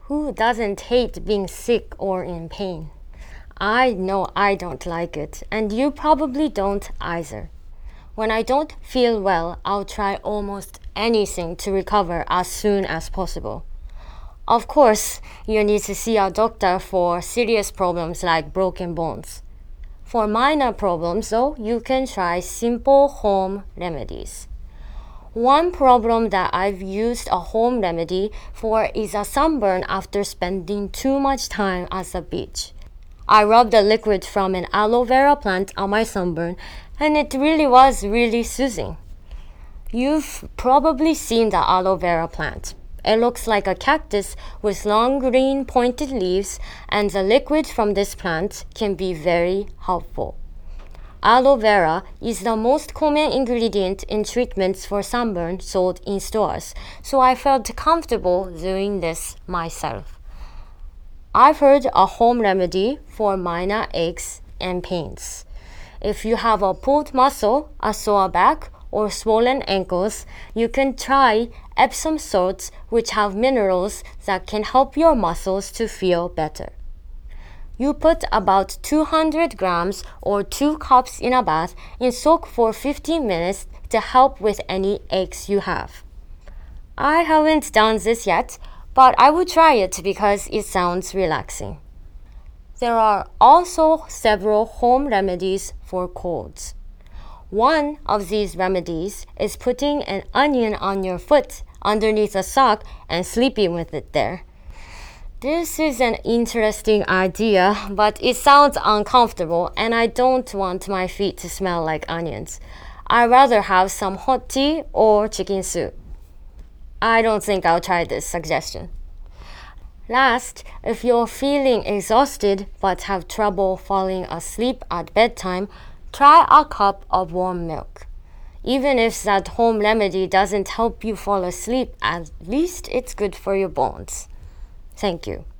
Who doesn't hate being sick or in pain? I know I don't like it, and you probably don't either. When I don't feel well, I'll try almost anything to recover as soon as possible. Of course, you need to see a doctor for serious problems like broken bones. For minor problems, though, you can try simple home remedies. One problem that I've used a home remedy for is a sunburn after spending too much time at the beach. I rubbed the liquid from an aloe vera plant on my sunburn, and it really was really soothing. You've probably seen the aloe vera plant. It looks like a cactus with long green pointed leaves, and the liquid from this plant can be very helpful. Aloe vera is the most common ingredient in treatments for sunburn sold in stores, so I felt comfortable doing this myself. I've heard a home remedy for minor aches and pains. If you have a pulled muscle, a sore back, or swollen ankles, you can try Epsom salts, which have minerals that can help your muscles to feel better. You put about 200 grams or 2 cups in a bath and soak for 15 minutes to help with any aches you have. I haven't done this yet, but I would try it because it sounds relaxing. There are also several home remedies for colds. One of these remedies is putting an onion on your foot underneath a sock and sleeping with it there. This is an interesting idea, but it sounds uncomfortable and I don't want my feet to smell like onions. I'd rather have some hot tea or chicken soup. I don't think I'll try this suggestion. Last, if you're feeling exhausted but have trouble falling asleep at bedtime, try a cup of warm milk. Even if that home remedy doesn't help you fall asleep, at least it's good for your bones. Thank you.